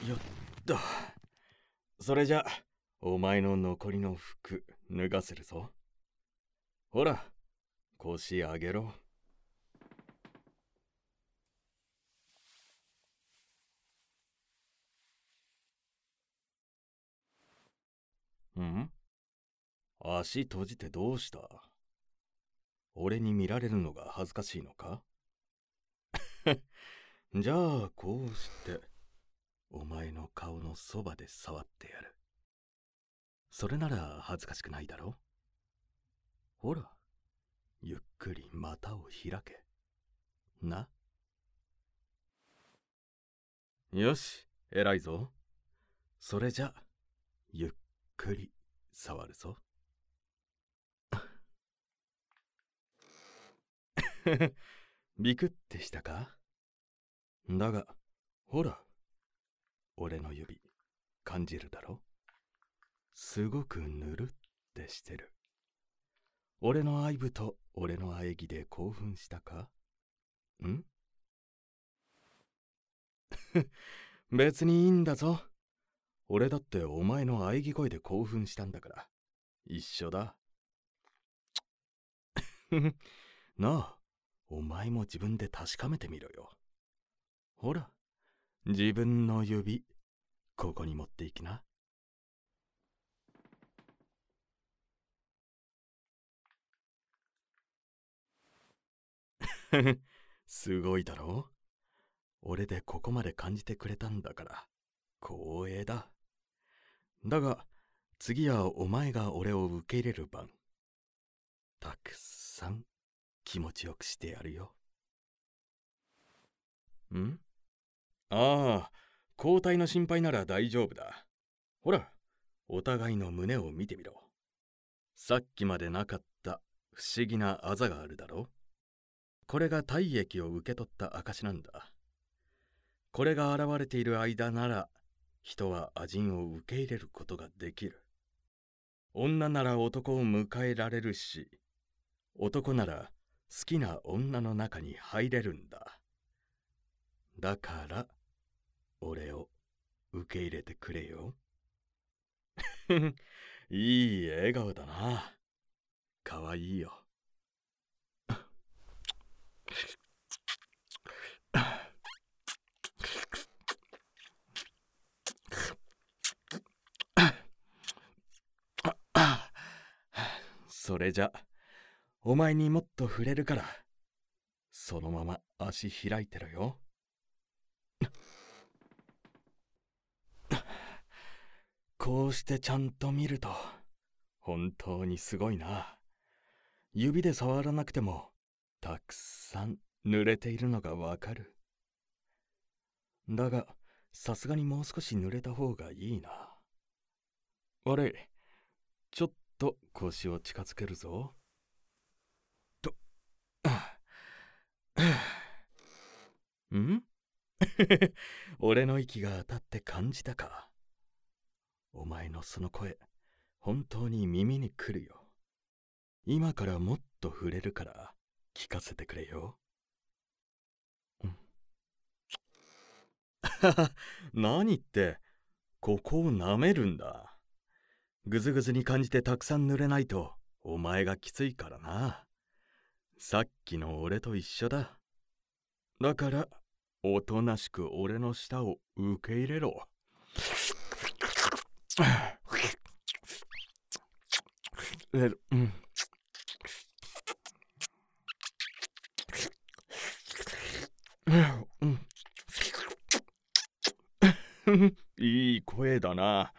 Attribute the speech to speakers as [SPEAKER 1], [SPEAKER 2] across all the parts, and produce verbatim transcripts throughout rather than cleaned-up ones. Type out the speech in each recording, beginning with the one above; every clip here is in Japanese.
[SPEAKER 1] よっと。それじゃ、お前の残りの服脱がせるぞ。ほら、腰上げろ。ん？足閉じてどうした？俺に見られるのが恥ずかしいのか？じゃあこうしてお前の顔のそばで触ってやる。それなら恥ずかしくないだろ？ほら、ゆっくり股を開け。な。よし、偉いぞ。それじゃ、ゆっくり触るぞ。ビクってしたか？だが、ほら、俺の指、感じるだろ？すごくぬるってしてる。俺の愛撫と俺の喘ぎで興奮したか？ん？別にいいんだぞ。俺だってお前の喘ぎ声で興奮したんだから。一緒だ。なあ、お前も自分で確かめてみろよ。ほら、自分の指、ここに持っていきな。すごいだろう？俺でここまで感じてくれたんだから、光栄だ。だが、次はお前が俺を受け入れる番。たくさん気持ちよくしてやるよ。ん？ああ、交代の心配なら大丈夫だ。ほら、お互いの胸を見てみろ。さっきまでなかった不思議なあざがあるだろう。これが体液を受け取った証なんだ。これが現れている間なら、人は愛人を受け入れることができる。女なら男を迎えられるし、男なら好きな女の中に入れるんだ。だから、俺を受け入れてくれよ。いい笑顔だな。かわいいよ。それじゃ、お前にもっと触れるから、そのまま足開いてろよ。こうしてちゃんと見ると、本当にすごいな。指で触らなくても、たくさん濡れているのがわかる。だが、さすがにもう少し濡れた方がいいな。悪い。ちょっと腰を近づけるぞ。と、ん？俺の息が当たって感じたか。お前のその声、本当に耳に来るよ。今からもっと触れるから聞かせてくれよ。何って、ここを舐めるんだ。ぐずぐずに感じてたくさん濡れないとお前がきついからな。さっきの俺と一緒だ。だから、おとなしく俺の舌を受け入れろ。え、うん。いい声だな。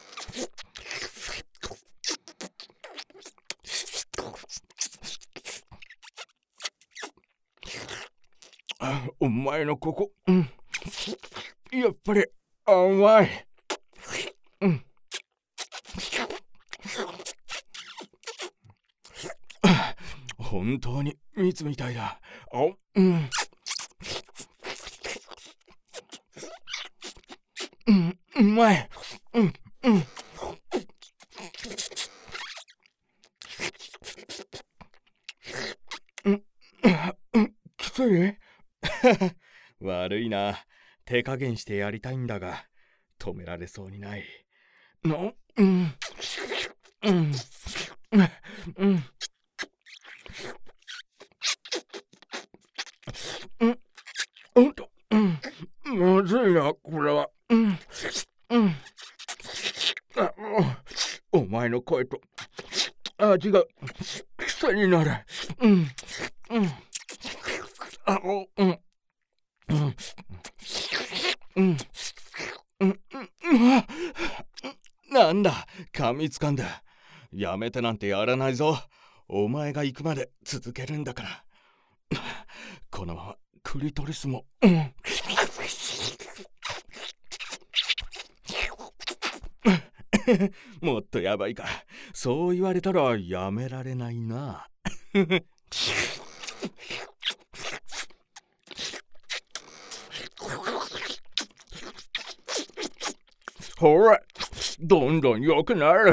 [SPEAKER 1] お前のここ、うん、やっぱり甘い。うん。本当に蜜みたいだ。あ、うん。うん、うまい。うん、うん。うん、うん、きつい？悪いな。手加減してやりたいんだが、 止められそうにない。の、うん、うん、うん、うん、うん、うんと、うん、まずいな、これは。うん、うん、あ、お前の声と味が癖になる。うん、うん、あ、お、うん、うん、うん、うん、うん、あ、なんだ、噛みつかんだ。やめてなんてやらないぞ。お前が行くまで続けるんだから。このままクリトリスも、うん、もっとやばいか。そう言われたらやめられないな。ほら、どんどん良くなる。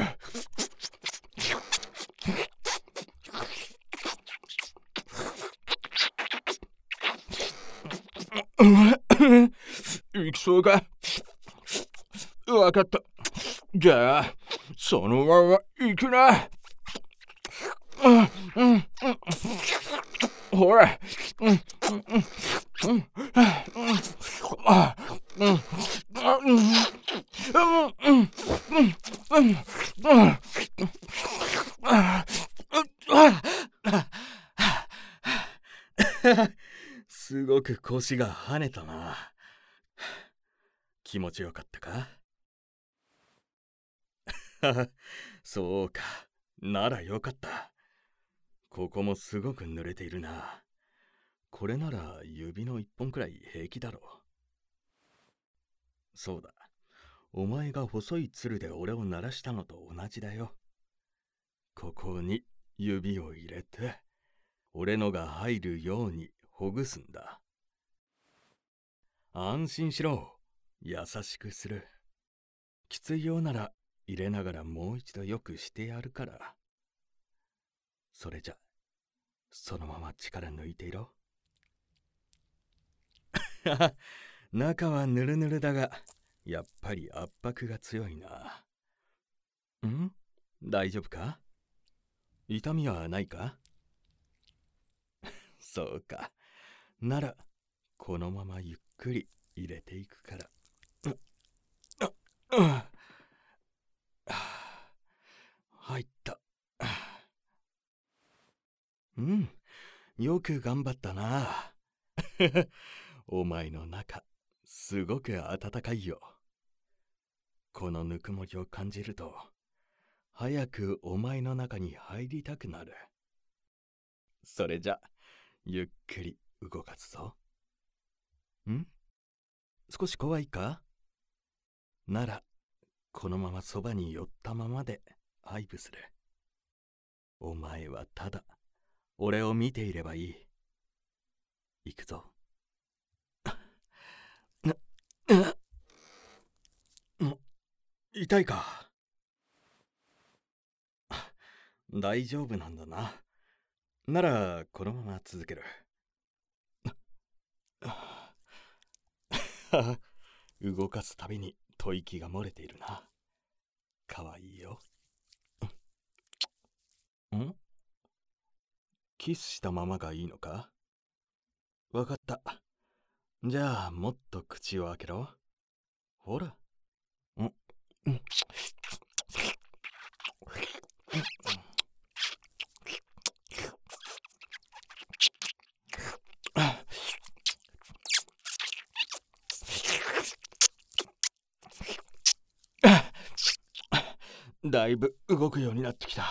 [SPEAKER 1] 行きそうか。わかった。じゃあ、そのまま行くな。うんうんうん、ほら、うんうんうんうんあうんうんうんうんうんうんすごく腰が跳ねたな。気持ちよかったか？そうか。ならよかった。ここもすごく濡れているな。これなら指の一本くらい平気だろう。そうだ。お前が細いつるで俺を鳴らしたのと同じだよ。ここに指を入れて、俺のが入るようにほぐすんだ。安心しろ。優しくする。きついようなら入れながらもう一度よくしてやるから。それじゃ、そのまま力抜いていろ。中はぬるぬるだが、やっぱり圧迫が強いな。ん？大丈夫か？痛みはないか？そうか。なら、このままゆっくり入れていくから。あああ入った。うん、よく頑張ったな。お前の中、すごく暖かいよ。このぬくもりを感じると、早くお前の中に入りたくなる。それじゃ、ゆっくり動かすぞ。ん？少し怖いか？なら、このままそばに寄ったままで愛撫する。お前はただ、俺を見ていればいい。行くぞ。な、な、も痛いか？大丈夫なんだな。なら、このまま続ける。動かすたびに吐息が漏れているな。かわいいよ。ん？キスしたままがいいのか？わかった。じゃあ、もっと口を開けろ。ほら。ん？ん？だいぶ動くようになってきた。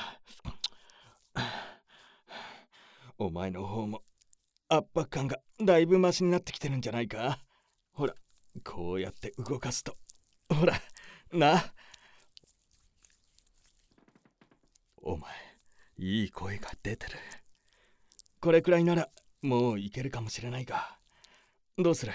[SPEAKER 1] お前の方も圧迫感がだいぶマシになってきてるんじゃないか？ほら、こうやって動かすと。ほら、な。お前、いい声が出てる。これくらいならもういけるかもしれないが。どうする？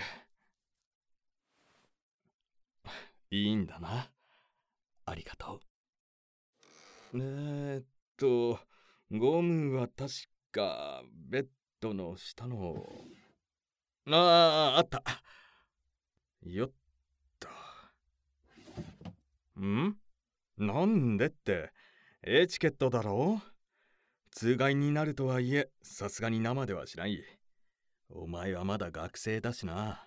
[SPEAKER 1] いいんだな。ありがとう。えーっと、ゴムは確かベッドの下の。ああ、あった。よっと。 んなんでって、エチケットだろ。通外になるとはいえ、さすがに生ではしない。お前はまだ学生だしな。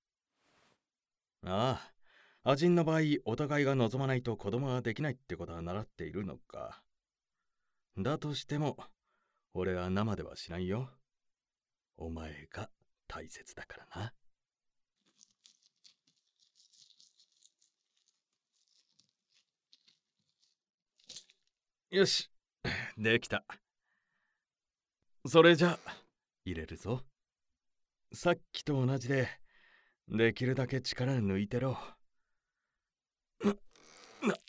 [SPEAKER 1] ああ、アジンの場合、お互いが望まないと子供はできないってことは習っているのか。だとしても、俺は生ではしないよ。お前が大切だからな。よし、できた。それじゃあ、入れるぞ。さっきと同じで、できるだけ力抜いてろ。な、な、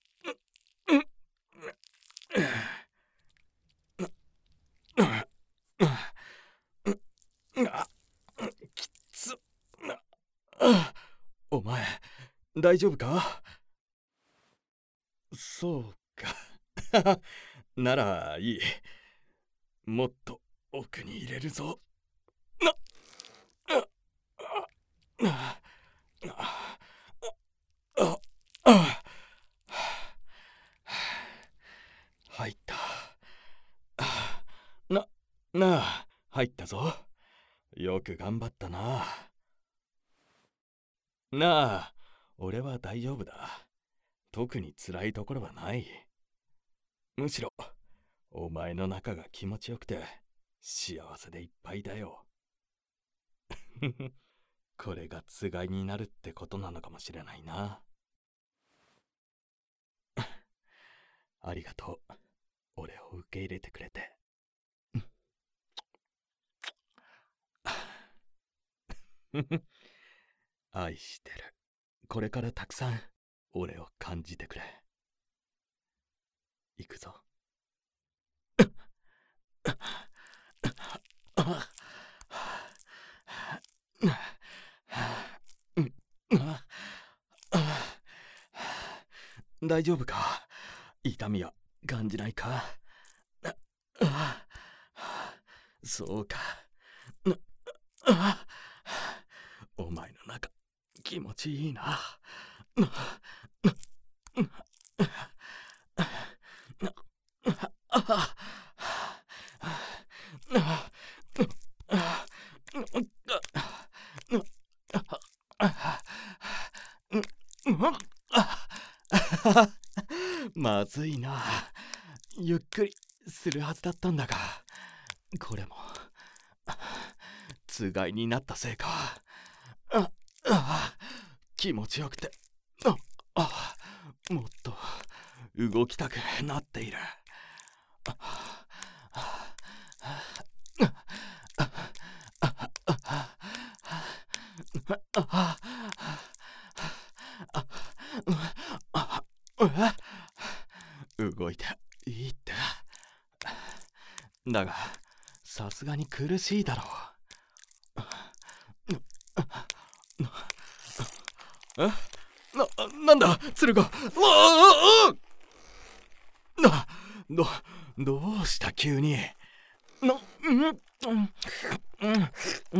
[SPEAKER 1] きつ。お前、大丈夫か？そうか。ならいい。もっと奥に入れるぞ。な、あ、あ、あ、入った。な、なあ、入ったぞ。よく頑張ったな。なあ、俺は大丈夫だ。特に辛いところはない。むしろ、お前の中が気持ちよくて、幸せでいっぱいだよ。これがつがいになるってことなのかもしれないな。ありがとう。俺を受け入れてくれて。愛してる。これからたくさん俺を感じてくれ。行くぞ。大丈夫か？痛みは感じないか？そうか。お前の中気持ちいいな。まずいな。ゆっくりするはずだったんだが、これもつがいになったせいか。ああ、気持ちよくて、ああ、もっと動きたくなっている。動いていいって。だがさすがに苦しいだろう。え？な、なんだ鶴が。わあ！な、ど、どうした急に。な、うん、うん、うん、うん、うん、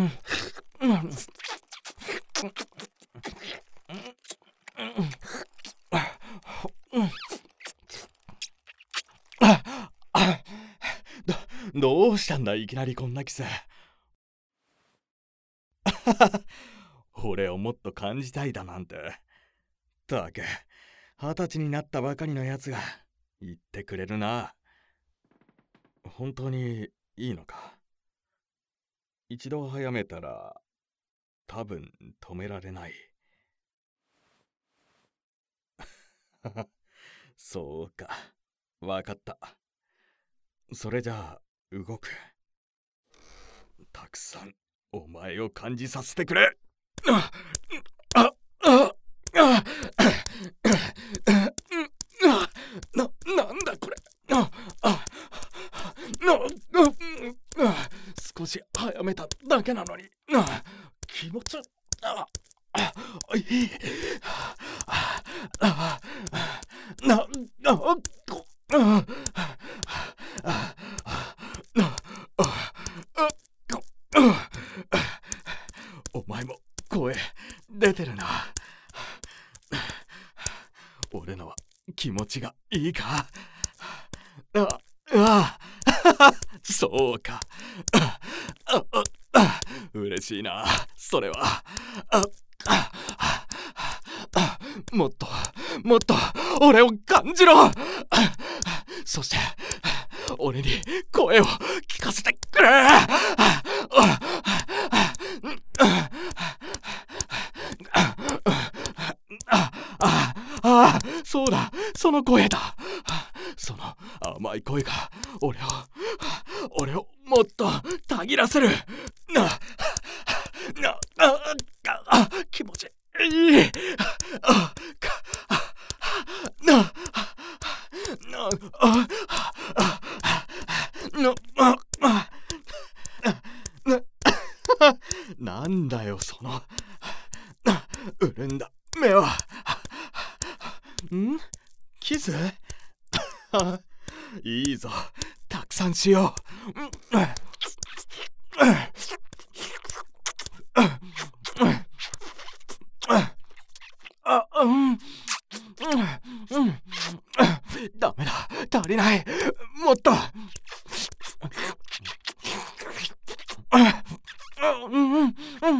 [SPEAKER 1] ど、どうしたんだいきなりこんなキス。俺をもっと感じたいだなんて。たく、二十歳になったばかりのやつが言ってくれるな。本当にいいのか？一度早めたら多分止められない。そうか、わかった。それじゃあ動く。たくさんお前を感じさせてくれ。ああああな、なんだこれ。ああな、少し早めただけなのに。気持ちああいい。な、な、こ、あお前も声出てるな。 俺のは気持ちがいいか。ああそうか。あああ嬉しいな、それは。あああもっともっと俺を感じろ。そして俺に声を聞かせてくれ。ああ、そうだ、その声だ。その甘い声が俺を俺をもっとたぎらせる。ななあ気持ちいい。あかななあなななんだよその潤んだ目は。んキスいいぞ、たくさんしよう。あ、うん、うん、ダメだ、足りない、もっと。うんうん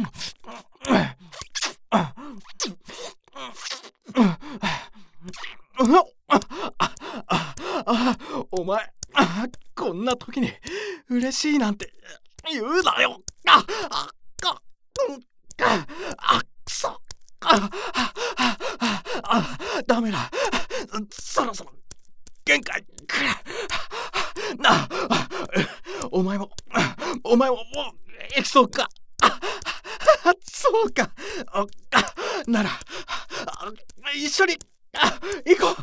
[SPEAKER 1] お前、こんな時に嬉しいなんて言うなよ。ああああくそああダメだ、そろそろ限界なあ、お前もお前ももう行きそうか。そうか、なら一緒に行こう。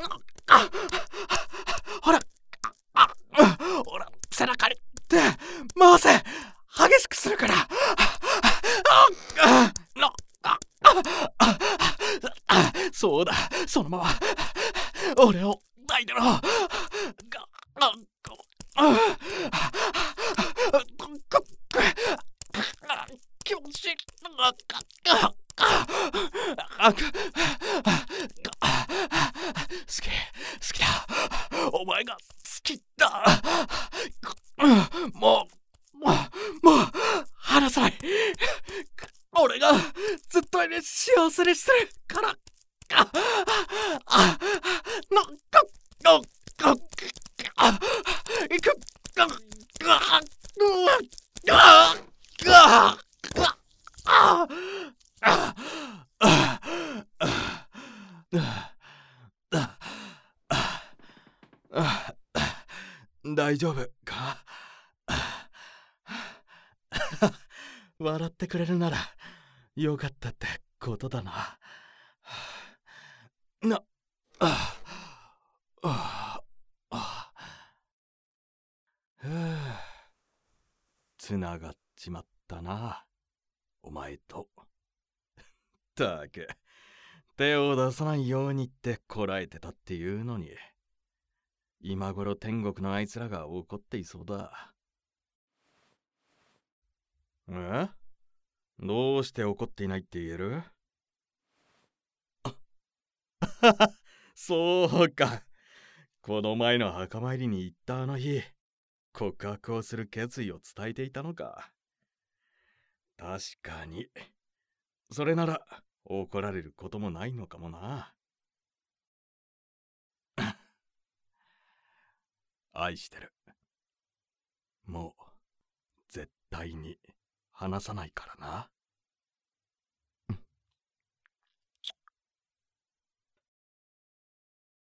[SPEAKER 1] ほらほら背中に手回せ、激しくするから。そうだ、そのまま俺を抱いてろ。気持ちいい。好き好きだ、お前が好きだ。もうもうもう離さない。俺がずっと幸せにするから。ああののあいく大丈夫か。笑ってくれるならよかったってことだな。なあああふう、つながっちまったな、お前と。たく、手を出さないようにってこらえてたっていうのに、今頃天国のあいつらが怒っていそうだ。え？どうして怒っていないって言える？そうか、この前の墓参りに行ったあの日、告白をする決意を伝えていたのか。確かに、それなら怒られることもないのかもな。愛してる。もう絶対に離さないからな。